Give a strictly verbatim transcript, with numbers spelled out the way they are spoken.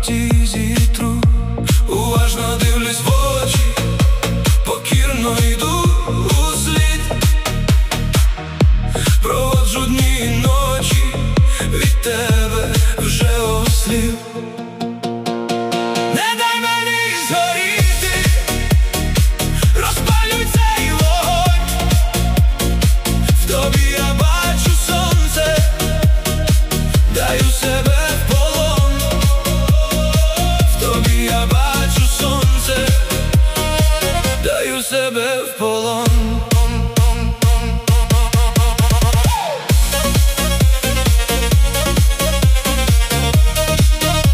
пам'яті зітру. Уважно дивлюсь в очі, покірно йду услід. Проводжу дні і ночі від тебе вже осліп.